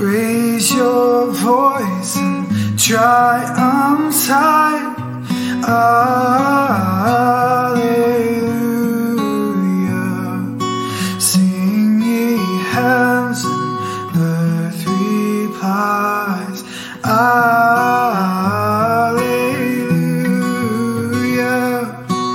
Raise your voice and triumph high. Alleluia. Sing ye heavens and earth replies. Alleluia.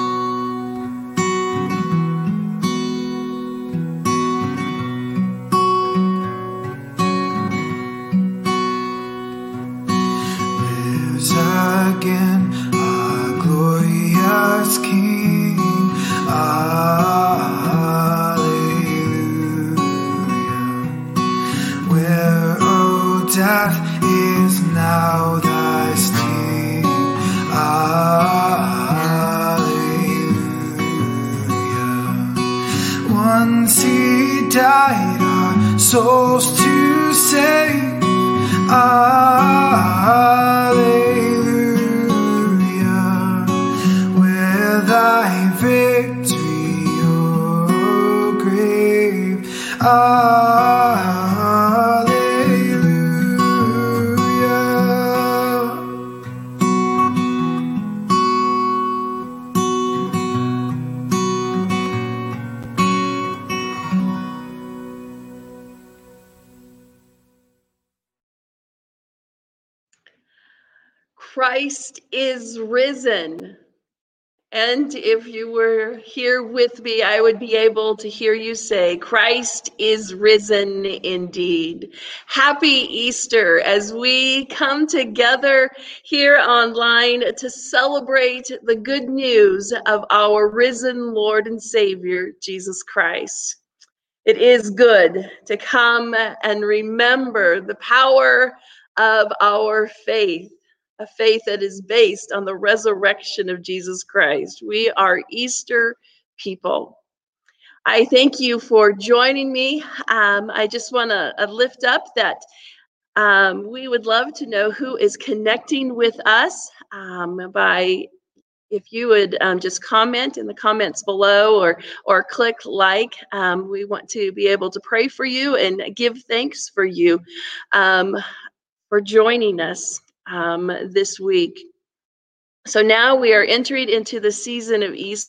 Lives again our glorious King. Alleluia. Where, O death, is now thy sting? Alleluia. Once he died our souls to save. Alleluia. Where thy victory, O grave. Alleluia. Christ is risen. And if you were here with me, I would be able to hear you say, Christ is risen indeed. Happy Easter as we come together here online to celebrate the good news of our risen Lord and Savior, Jesus Christ. It is good to come and remember the power of our faith, a faith that is based on the resurrection of Jesus Christ. We are Easter people. I thank you for joining me. I just want to lift up that we would love to know who is connecting with us by if you would just comment in the comments below or click like. We want to be able to pray for you and give thanks for you for joining us this week. So now we are entering into the season of Easter.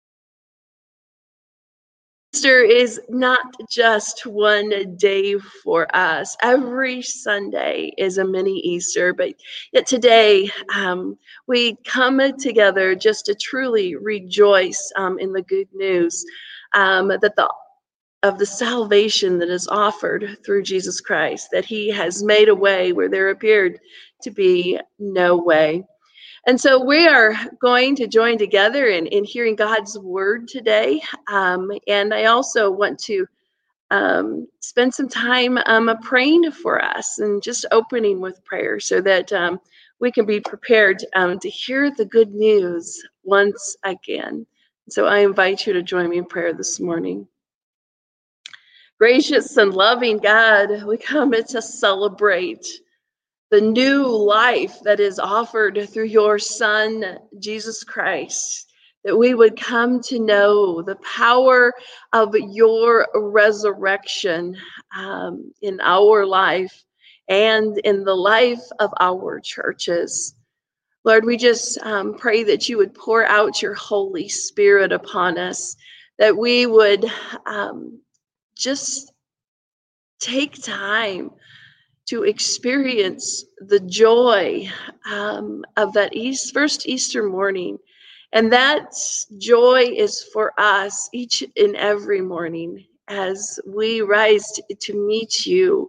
Easter is not just one day for us. Every Sunday is a mini Easter, but yet today we come together just to truly rejoice in the good news of the salvation that is offered through Jesus Christ, that he has made a way where there appeared to be no way. And so we are going to join together in hearing God's word today. And I also want to spend some time praying for us and just opening with prayer so that we can be prepared to hear the good news once again. So I invite you to join me in prayer this morning. Gracious and loving God, we come to celebrate the new life that is offered through your Son, Jesus Christ, that we would come to know the power of your resurrection in our life and in the life of our churches. Lord, we just pray that you would pour out your Holy Spirit upon us, that we would just take time to experience the joy of that first Easter morning. And that joy is for us each and every morning as we rise to meet you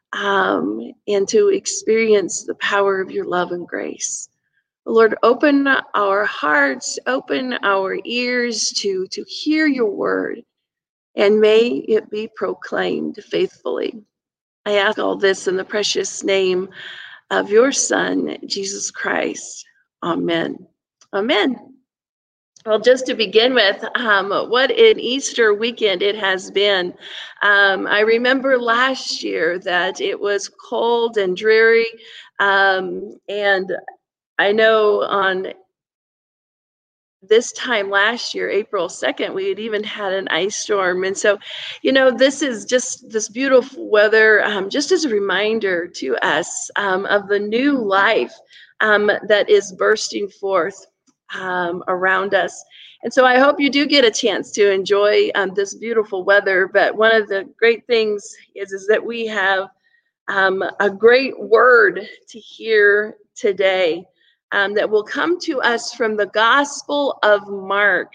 and to experience the power of your love and grace. Lord, open our hearts, open our ears to hear your word, and may it be proclaimed faithfully. I ask all this in the precious name of your Son, Jesus Christ. Amen. Amen. Well, just to begin with, what an Easter weekend it has been. I remember last year that it was cold and dreary, and I know on this time last year, April 2nd, we had even had an ice storm. And so, this is just this beautiful weather, just as a reminder to us of the new life that is bursting forth around us. And so I hope you do get a chance to enjoy this beautiful weather. But one of the great things is that we have a great word to hear today that will come to us from the Gospel of Mark,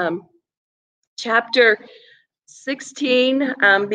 chapter 16,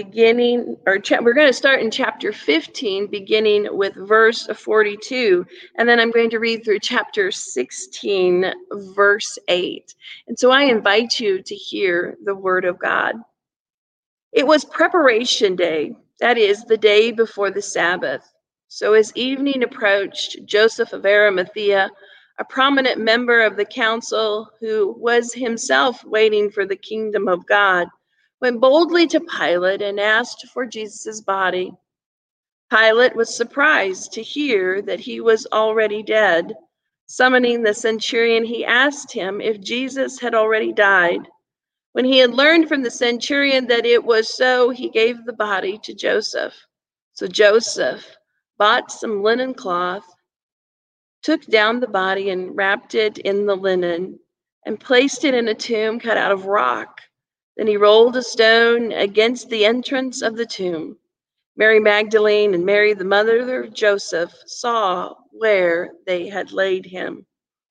we're going to start in chapter 15, beginning with verse 42. And then I'm going to read through chapter 16, verse 8. And so I invite you to hear the word of God. It was preparation day, that is, the day before the Sabbath. So as evening approached, Joseph of Arimathea, a prominent member of the council who was himself waiting for the kingdom of God, went boldly to Pilate and asked for Jesus' body. Pilate was surprised to hear that he was already dead. Summoning the centurion, he asked him if Jesus had already died. When he had learned from the centurion that it was so, he gave the body to Joseph. So Joseph bought some linen cloth, took down the body and wrapped it in the linen, and placed it in a tomb cut out of rock. Then he rolled a stone against the entrance of the tomb. Mary Magdalene and Mary, the mother of Joseph, saw where they had laid him.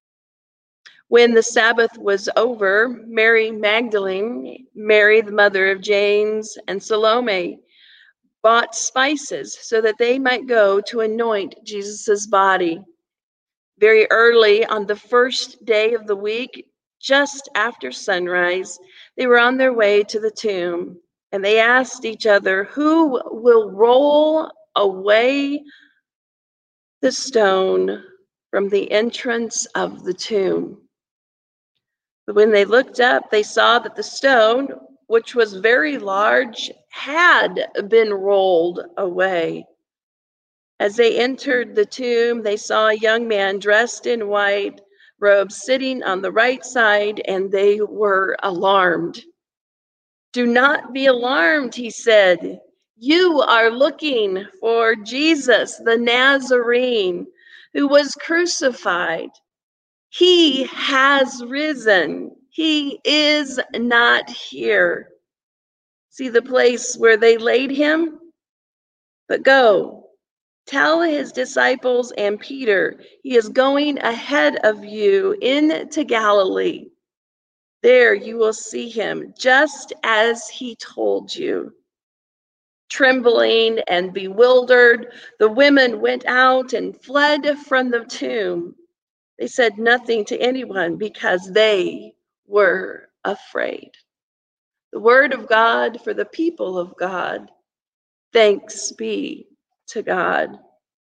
When the Sabbath was over, Mary Magdalene, Mary, the mother of James, and Salome bought spices so that they might go to anoint Jesus' body. Very early on the first day of the week, just after sunrise, they were on their way to the tomb, and they asked each other, "Who will roll away the stone from the entrance of the tomb?" But when they looked up, they saw that the stone, which was very large, had been rolled away. As they entered the tomb, they saw a young man dressed in white robes sitting on the right side, and they were alarmed. "Do not be alarmed," he said. "You are looking for Jesus, the Nazarene, who was crucified. He has risen. He is not here. See the place where they laid him? But go, tell his disciples and Peter, he is going ahead of you into Galilee. There you will see him, just as he told you." Trembling and bewildered, the women went out and fled from the tomb. They said nothing to anyone because they were afraid. The word of God for the people of God. Thanks be to God.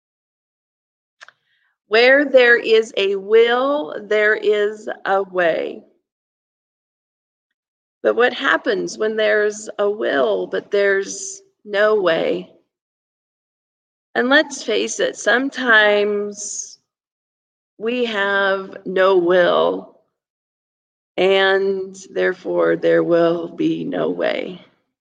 Where there is a will, there is a way. But what happens when there's a will, but there's no way? And let's face it, sometimes we have no will, and therefore there will be no way.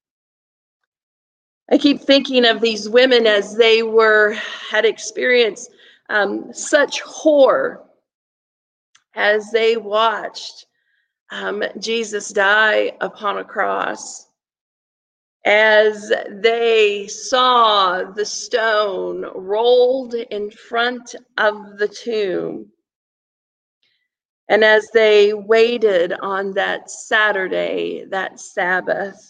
I keep thinking of these women as they had experienced such horror as they watched Jesus die upon a cross, as they saw the stone rolled in front of the tomb, and as they waited on that Saturday, that Sabbath.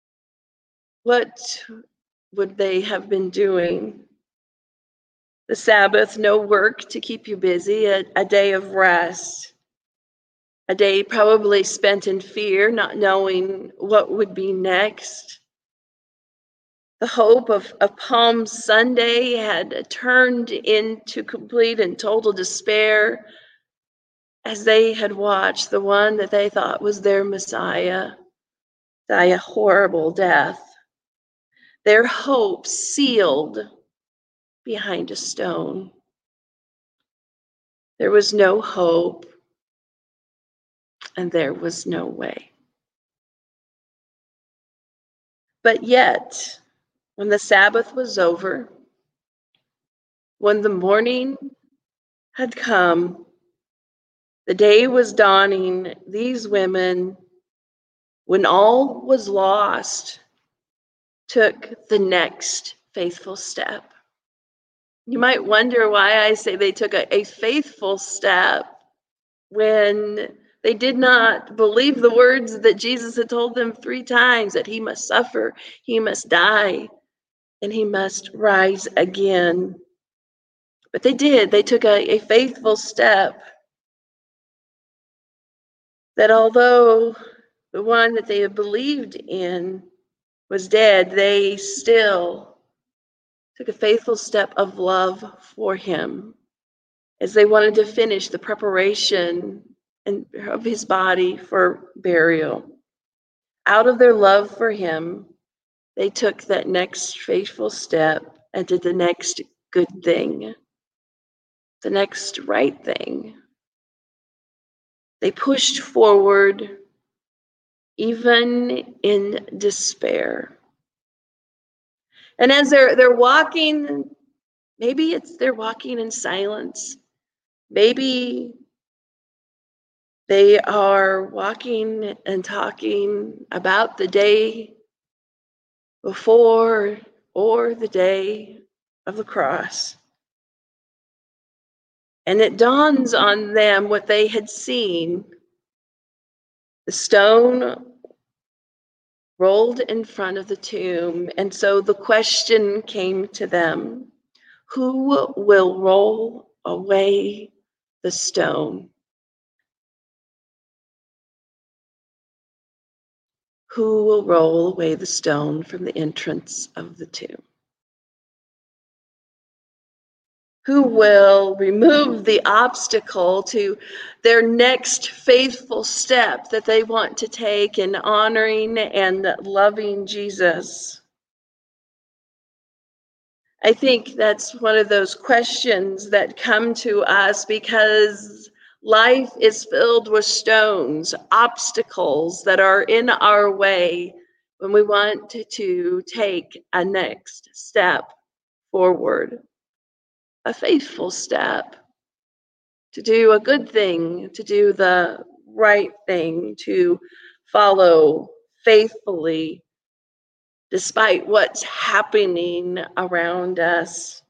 What would they have been doing? The Sabbath, no work to keep you busy, a day of rest, a day probably spent in fear, not knowing what would be next. The hope of Palm Sunday had turned into complete and total despair as they had watched the one that they thought was their Messiah die a horrible death. Their hope sealed behind a stone. There was no hope. and there was no way. But yet, when the Sabbath was over, when the morning had come, the day was dawning, these women, when all was lost, took the next faithful step. You might wonder why I say they took a faithful step when they did not believe the words that Jesus had told them 3 times, that he must suffer, he must die, and he must rise again. But they did. They took a faithful step that although the one that they had believed in was dead, they still took a faithful step of love for him as they wanted to finish the preparation of his body for burial. Out of their love for him, they took that next faithful step and did the next good thing, the next right thing. They pushed forward even in despair. And as they're walking, maybe they're walking in silence. Maybe they are walking and talking about the day before or the day of the cross. And it dawns on them what they had seen. The stone rolled in front of the tomb. And so the question came to them, who will roll away the stone? Who will roll away the stone from the entrance of the tomb? Who will remove the obstacle to their next faithful step that they want to take in honoring and loving Jesus? I think that's one of those questions that come to us because life is filled with stones, obstacles that are in our way when we want to take a next step forward, a faithful step, to do a good thing, to do the right thing, to follow faithfully despite what's happening around us.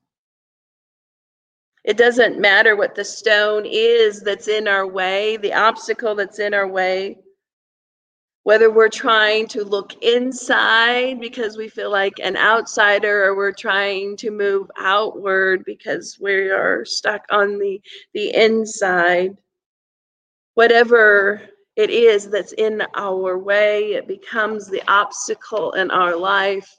It doesn't matter what the stone is that's in our way, the obstacle that's in our way, whether we're trying to look inside because we feel like an outsider, or we're trying to move outward because we are stuck on the inside. Whatever it is that's in our way, it becomes the obstacle in our life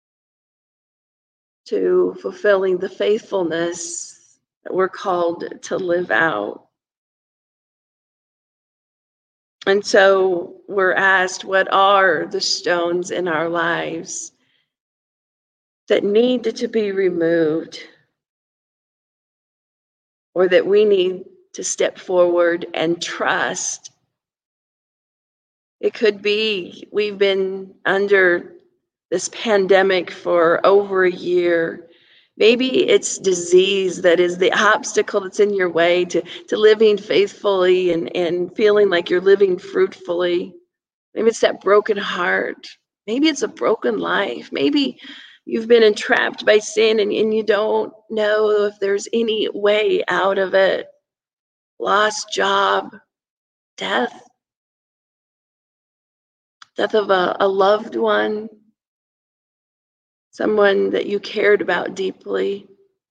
to fulfilling the faithfulness that we're called to live out. And so we're asked, what are the stones in our lives that need to be removed, or that we need to step forward and trust? It could be we've been under this pandemic for over a year. Maybe it's disease that is the obstacle that's in your way to living faithfully and feeling like you're living fruitfully. Maybe it's that broken heart. Maybe it's a broken life. Maybe you've been entrapped by sin and you don't know if there's any way out of it. Lost job, death of a loved one, someone that you cared about deeply.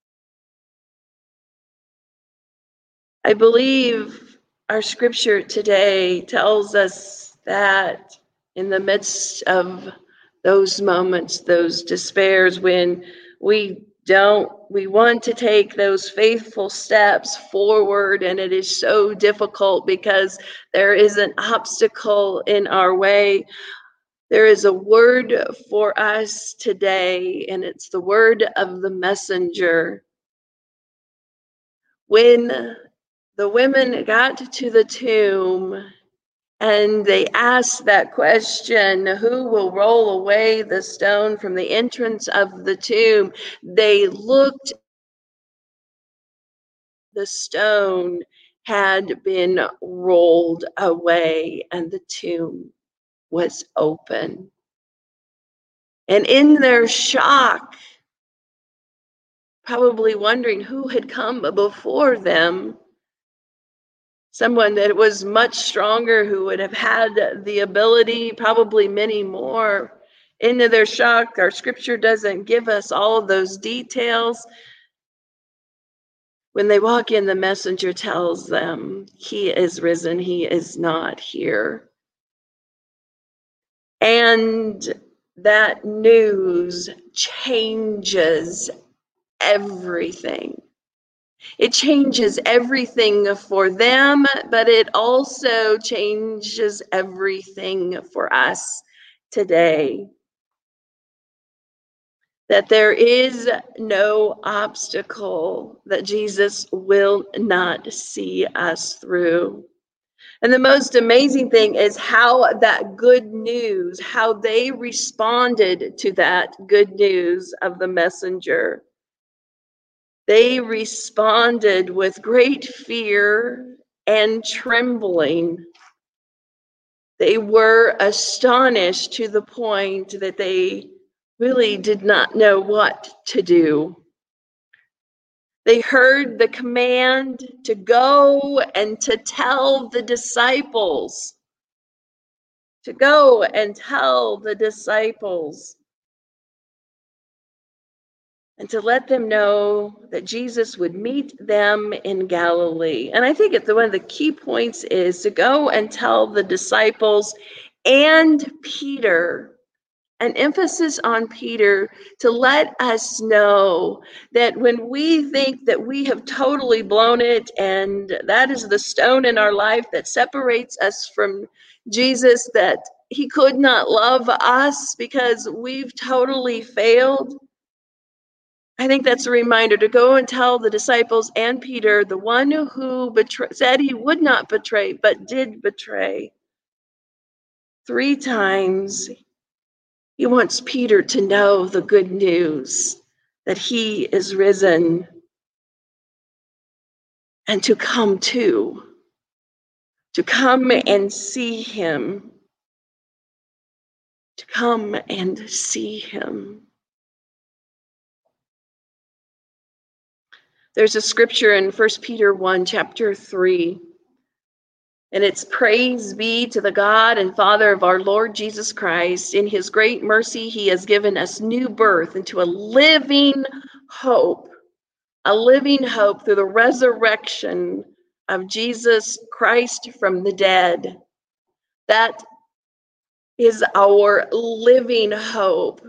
I believe our scripture today tells us that in the midst of those moments, those despairs, when we want to take those faithful steps forward, and it is so difficult because there is an obstacle in our way. There is a word for us today, and it's the word of the messenger. When the women got to the tomb, And they asked that question, who will roll away the stone from the entrance of the tomb? They looked, the stone had been rolled away and the tomb was open. And in their shock, probably wondering who had come before them, someone that was much stronger, who would have had the ability, probably many more. Into their shock, our scripture doesn't give us all of those details. When they walk in, the messenger tells them, he is risen, he is not here. And that news changes everything. It changes everything for them, but it also changes everything for us today. That there is no obstacle that Jesus will not see us through. And the most amazing thing is how that good news, how they responded to that good news of the messenger. They responded with great fear and trembling. They were astonished to the point that they really did not know what to do. They heard the command to go and to tell the disciples. To go and tell the disciples. And to let them know that Jesus would meet them in Galilee. And I think one of the key points is to go and tell the disciples and Peter, an emphasis on Peter, to let us know that when we think that we have totally blown it and that is the stone in our life that separates us from Jesus, that he could not love us because we've totally failed. I think that's a reminder to go and tell the disciples and Peter, the one who said he would not betray, but did betray 3 times. He wants Peter to know the good news that he is risen and to come and see him, to come and see him. There's a scripture in 1 Peter 1, chapter 3, and it's praise be to the God and Father of our Lord Jesus Christ. In his great mercy, he has given us new birth into a living hope through the resurrection of Jesus Christ from the dead. That is our living hope.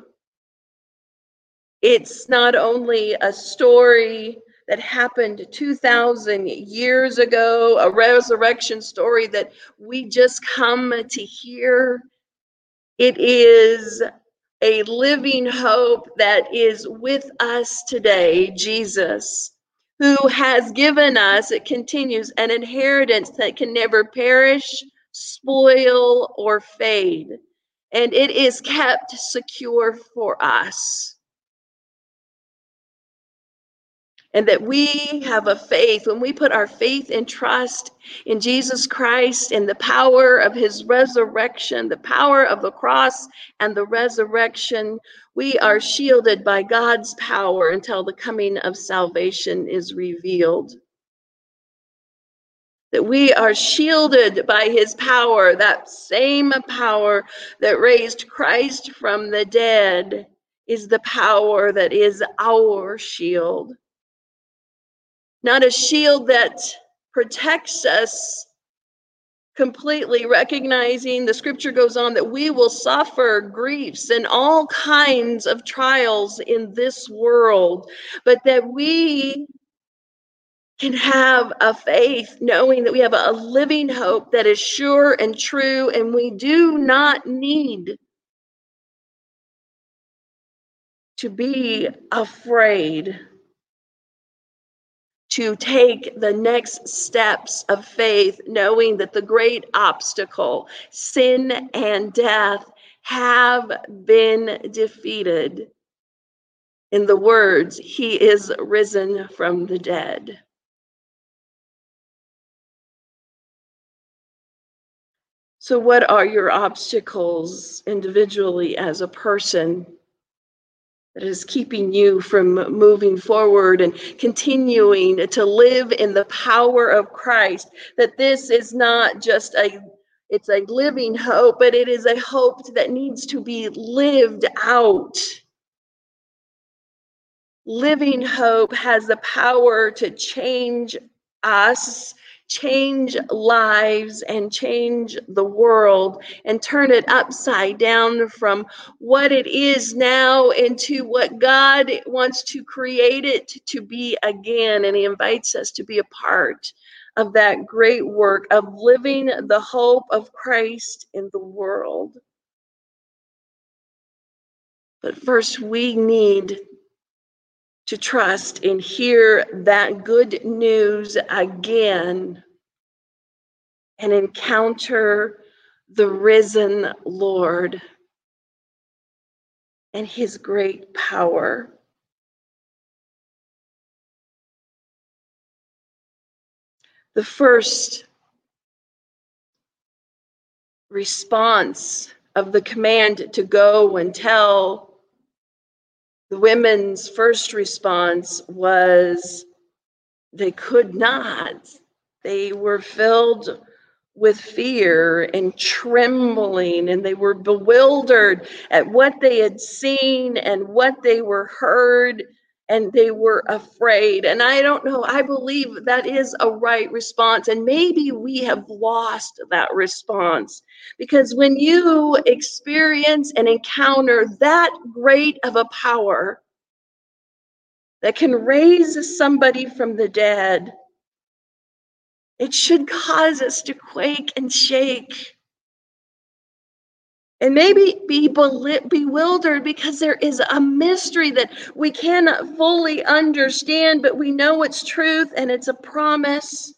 It's not only a story that happened 2,000 years ago, a resurrection story that we just come to hear. It is a living hope that is with us today, Jesus, who has given us, it continues, an inheritance that can never perish, spoil, or fade. And it is kept secure for us. And that we have a faith, when we put our faith and trust in Jesus Christ and the power of his resurrection, the power of the cross and the resurrection, we are shielded by God's power until the coming of salvation is revealed. That we are shielded by his power, that same power that raised Christ from the dead is the power that is our shield. Not a shield that protects us completely, recognizing the scripture goes on that we will suffer griefs and all kinds of trials in this world, but that we can have a faith knowing that we have a living hope that is sure and true, and we do not need to be afraid. to take the next steps of faith, knowing that the great obstacle, sin and death, have been defeated. In the words, he is risen from the dead. So, what are your obstacles individually as a person that is keeping you from moving forward and continuing to live in the power of Christ? That this is not just it's a living hope, but it is a hope that needs to be lived out. Living hope has the power to change us, change lives, and change the world, and turn it upside down from what it is now into what God wants to create it to be again. And He invites us to be a part of that great work of living the hope of Christ in the world. But first, we need to trust and hear that good news again and encounter the risen Lord and his great power. The first response of the command to go and tell, the women's first response was they could not. They were filled with fear and trembling, and they were bewildered at what they had seen and what they were heard, and they were afraid. And I don't know, I believe that is a right response, and maybe we have lost that response, because when you experience and encounter that great of a power that can raise somebody from the dead, it should cause us to quake and shake and maybe be bewildered, because there is a mystery that we cannot fully understand, but we know it's truth and it's a promise.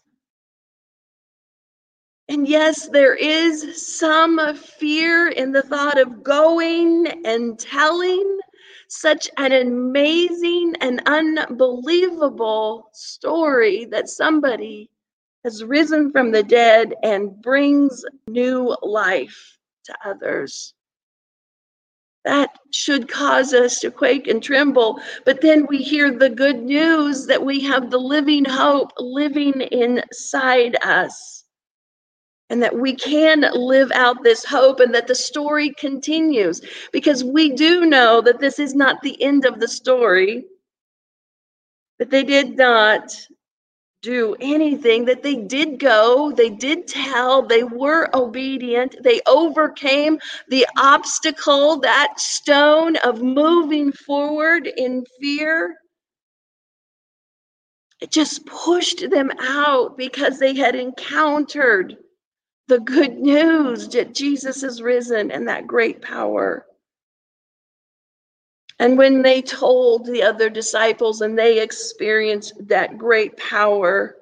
And yes, there is some fear in the thought of going and telling such an amazing and unbelievable story that somebody has risen from the dead and brings new life to others. That should cause us to quake and tremble. But then we hear the good news that we have the living hope living inside us, and that we can live out this hope, and that the story continues, because we do know that this is not the end of the story, that they did not do anything, that they did go, they did tell, they were obedient, they overcame the obstacle, that stone of moving forward in fear. It just pushed them out because they had encountered the good news that Jesus is risen and that great power. And when they told the other disciples and they experienced that great power,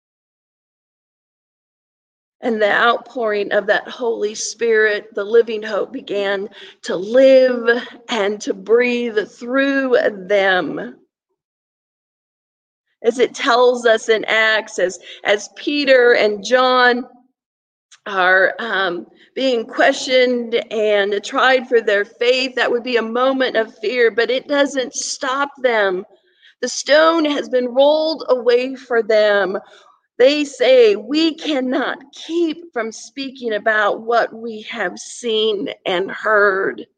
and the outpouring of that Holy Spirit, the living hope began to live and to breathe through them. As it tells us in Acts, as Peter and John are being questioned and tried for their faith, that would be a moment of fear, but it doesn't stop them. The stone has been rolled away for them. They say, we cannot keep from speaking about what we have seen and heard.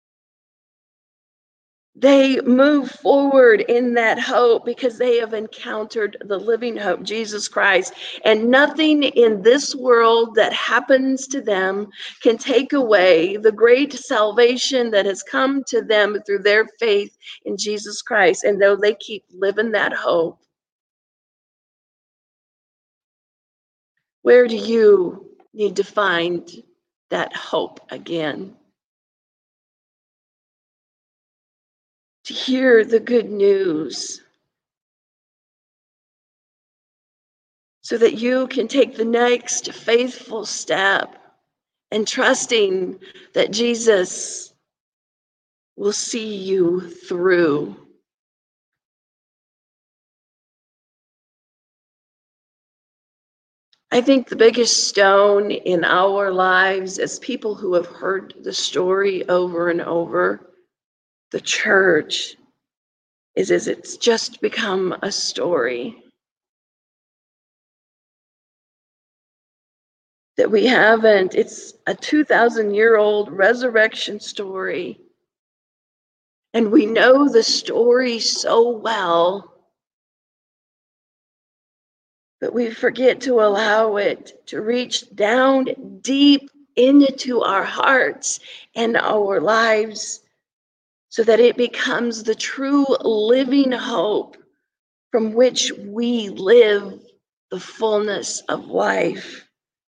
They move forward in that hope because they have encountered the living hope, Jesus Christ. And nothing in this world that happens to them can take away the great salvation that has come to them through their faith in Jesus Christ. And though they keep living that hope, where do you need to find that hope again? To hear the good news so that you can take the next faithful step and trusting that Jesus will see you through. I think the biggest stone in our lives as people who have heard the story over and over, the church, is it's just become a story. That we haven't, it's a 2,000-year-old resurrection story. And we know the story so well, but we forget to allow it to reach down deep into our hearts and our lives so that it becomes the true living hope from which we live the fullness of life.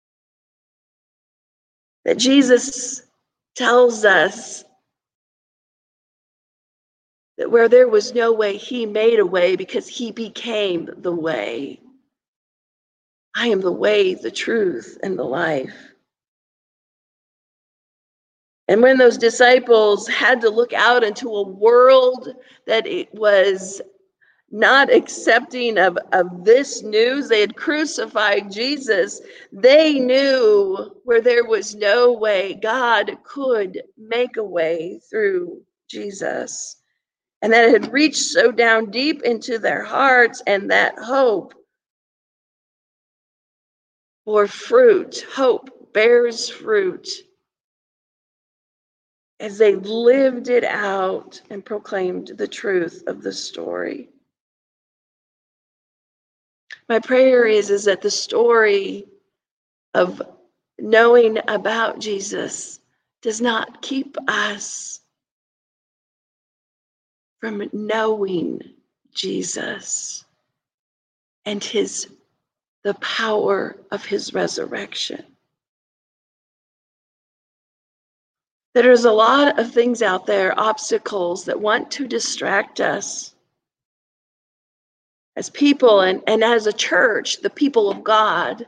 That Jesus tells us that where there was no way, he made a way because he became the way. I am the way, the truth, and the life. And when those disciples had to look out into a world that it was not accepting of this news, they had crucified Jesus, they knew where there was no way, God could make a way through Jesus. And that it had reached so down deep into their hearts, and that hope bore fruit. Hope bears fruit as they lived it out and proclaimed the truth of the story. My prayer is that the story of knowing about Jesus does not keep us from knowing Jesus and the power of his resurrection. There's a lot of things out there, obstacles that want to distract us as people and as a church, the people of God.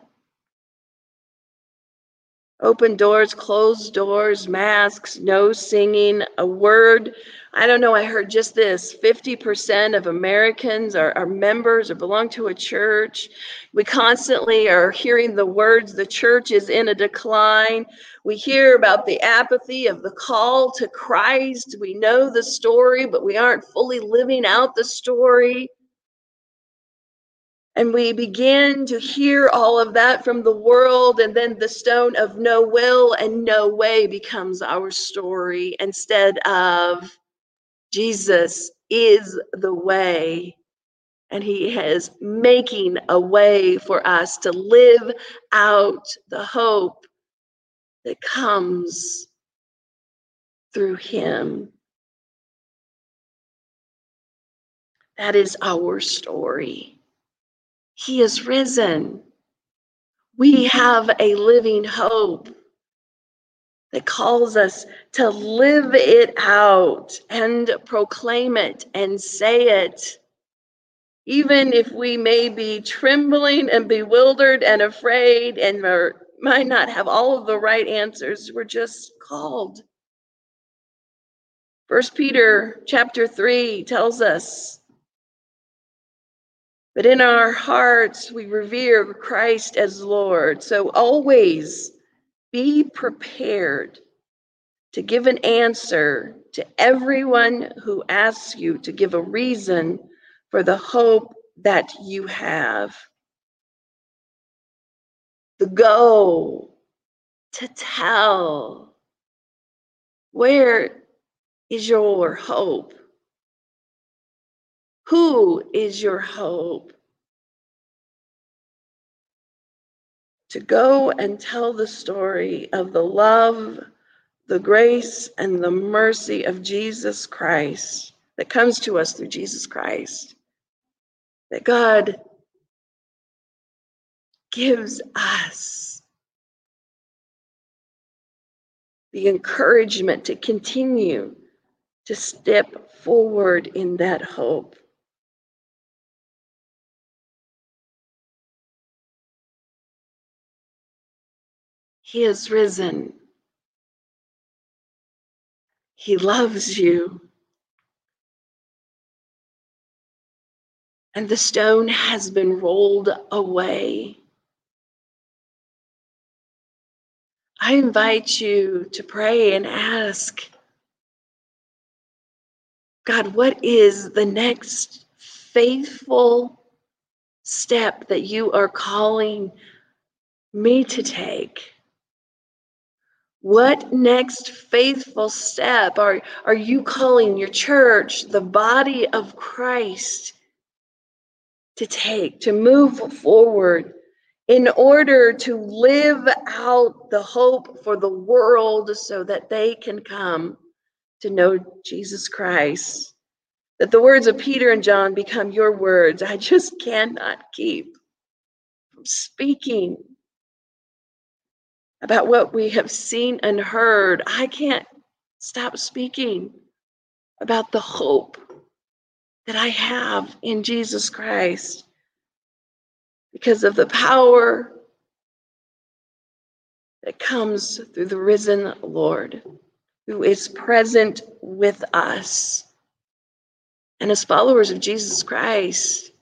Open doors, closed doors, masks, no singing, a word. I don't know, I heard just this 50% of Americans are members or belong to a church. We constantly are hearing the words, the church is in a decline. We hear about the apathy of the call to Christ. We know the story, but we aren't fully living out the story. And we begin to hear all of that from the world, and then the stone of no will and no way becomes our story instead of Jesus is the way, and he is making a way for us to live out the hope that comes through him. That is our story. He is risen. We have a living hope that calls us to live it out and proclaim it and say it. Even if we may be trembling and bewildered and afraid and might not have all of the right answers, we're just called. 1 Peter chapter 3 tells us, but in our hearts we revere Christ as Lord. So always be prepared to give an answer to everyone who asks you to give a reason for the hope that you have. The go to tell. Where is your hope? Who is your hope? To go and tell the story of the love, the grace, and the mercy of Jesus Christ that comes to us through Jesus Christ. That God gives us the encouragement to continue to step forward in that hope. He is risen. He loves you. And the stone has been rolled away. I invite you to pray and ask, God, what is the next faithful step that you are calling me to take? What next faithful step are you calling your church, the body of Christ, to take, to move forward in order to live out the hope for the world so that they can come to know Jesus Christ? That the words of Peter and John become your words. I just cannot keep from speaking about what we have seen and heard. I can't stop speaking about the hope that I have in Jesus Christ because of the power that comes through the risen Lord, who is present with us. And as followers of Jesus Christ,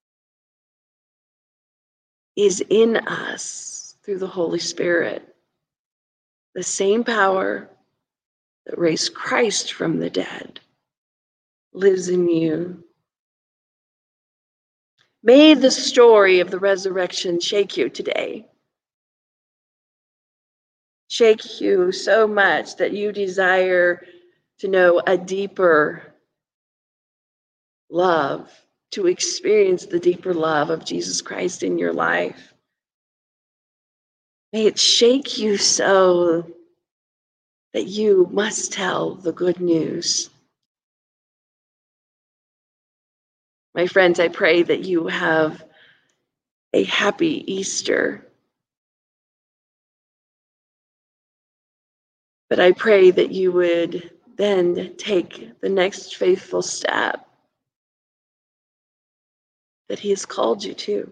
is in us through the Holy Spirit. The same power that raised Christ from the dead lives in you. May the story of the resurrection shake you today. Shake you so much that you desire to know a deeper love, to experience the deeper love of Jesus Christ in your life. May it shake you so that you must tell the good news. My friends, I pray that you have a happy Easter. But I pray that you would then take the next faithful step that He has called you to.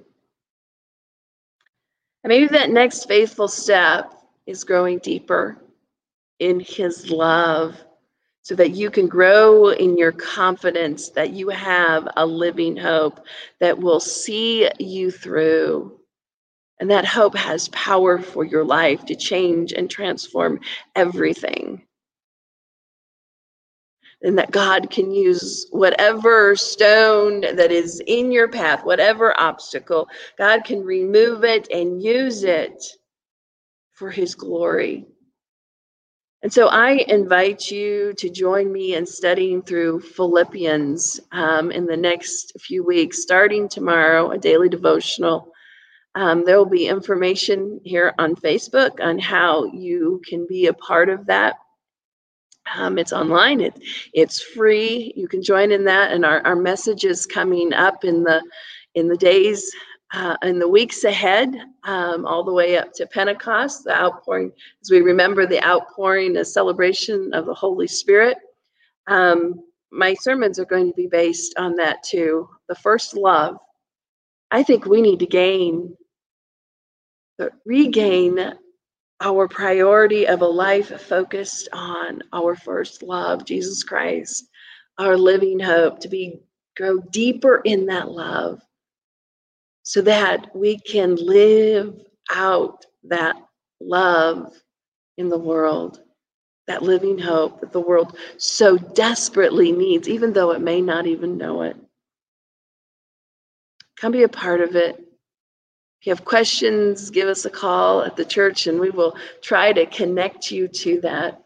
And maybe that next faithful step is growing deeper in His love so that you can grow in your confidence that you have a living hope that will see you through. And that hope has power for your life to change and transform everything. And that God can use whatever stone that is in your path, whatever obstacle, God can remove it and use it for His glory. And so I invite you to join me in studying through Philippians in the next few weeks, starting tomorrow, a daily devotional. There will be information here on Facebook on how you can be a part of that. It's online. It's free. You can join in that, and our messages coming up in the days in the weeks ahead, all the way up to Pentecost, the outpouring, as we remember the outpouring, a celebration of the Holy Spirit. My sermons are going to be based on that too. The first love. I think we need to regain our priority of a life focused on our first love, Jesus Christ, our living hope, to grow deeper in that love so that we can live out that love in the world, that living hope that the world so desperately needs, even though it may not even know it. Come be a part of it. If you have questions, give us a call at the church and we will try to connect you to that.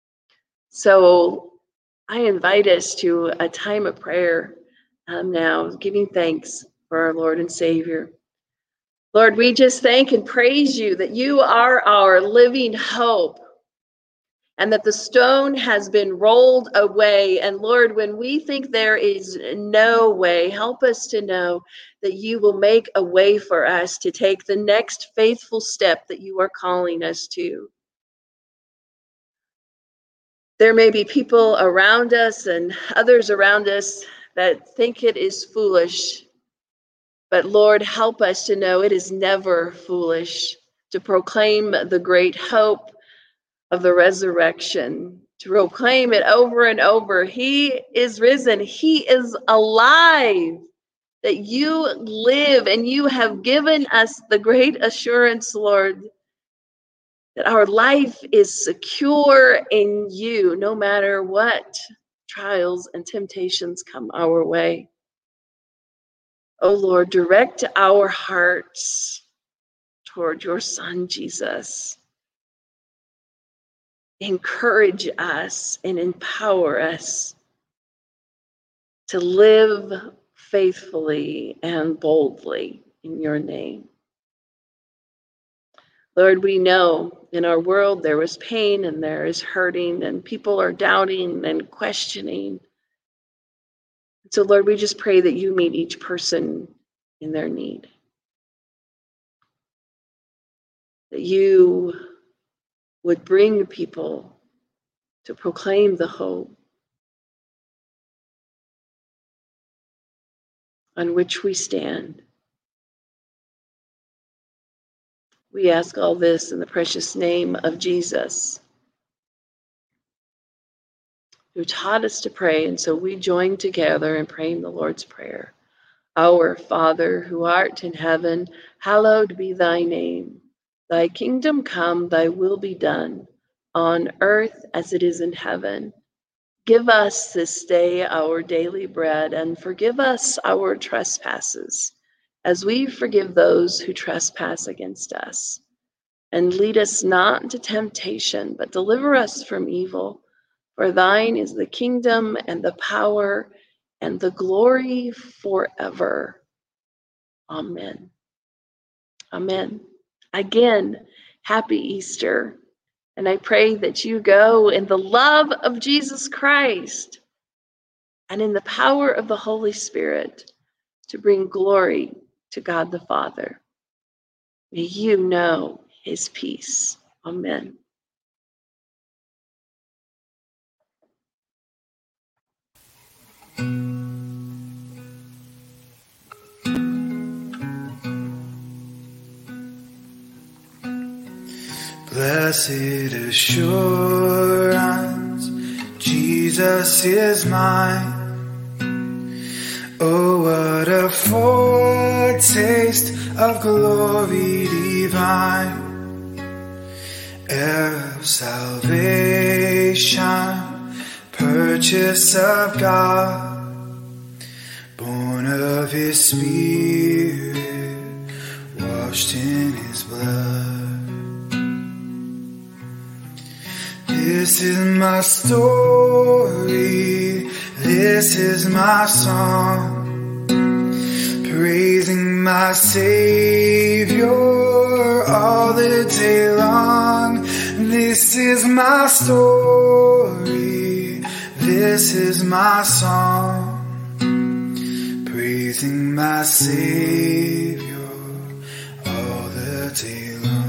So I invite us to a time of prayer now, giving thanks for our Lord and Savior. Lord, we just thank and praise you that you are our living hope and that the stone has been rolled away. And Lord, when we think there is no way, help us to know that you will make a way for us to take the next faithful step that you are calling us to. There may be people around us and others around us that think it is foolish, but Lord, help us to know it is never foolish to proclaim the great hope of the resurrection, to proclaim it over and over. He is risen. He is alive. That you live, and you have given us the great assurance, Lord, that our life is secure in you, no matter what trials and temptations come our way. Oh Lord, direct our hearts toward your Son, Jesus. Encourage us and empower us to live faithfully and boldly in your name. Lord, we know in our world there is pain and there is hurting and people are doubting and questioning. So Lord, we just pray that you meet each person in their need. That you would bring people to proclaim the hope on which we stand. We ask all this in the precious name of Jesus, who taught us to pray, and so we join together in praying the Lord's Prayer. Our Father, who art in heaven, hallowed be thy name. Thy kingdom come, thy will be done, on earth as it is in heaven. Give us this day our daily bread, and forgive us our trespasses, as we forgive those who trespass against us. And lead us not into temptation, but deliver us from evil. For thine is the kingdom and the power and the glory forever. Amen. Amen. Again, happy Easter. And I pray that you go in the love of Jesus Christ and in the power of the Holy Spirit to bring glory to God the Father. May you know his peace. Amen. Blessed assurance, Jesus is mine. Oh, what a foretaste of glory divine, heir of salvation, purchase of God, born of his Spirit, washed in his blood. This is my story, this is my song, praising my Savior all the day long. This is my story, this is my song, praising my Savior all the day long.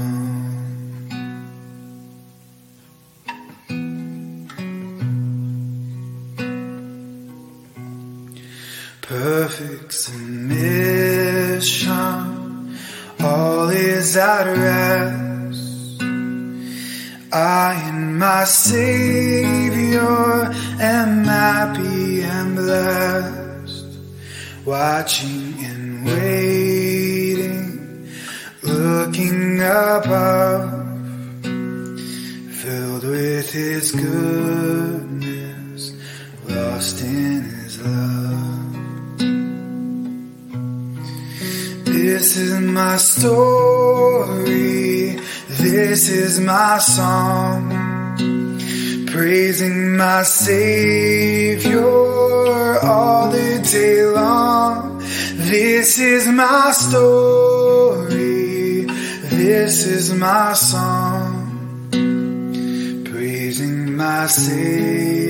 Perfect submission, all is at rest. I in my Savior am happy and blessed, watching and waiting, looking above, filled with his goodness, lost in his love. This is my story, this is my song, praising my Savior all the day long. This is my story, this is my song, praising my Savior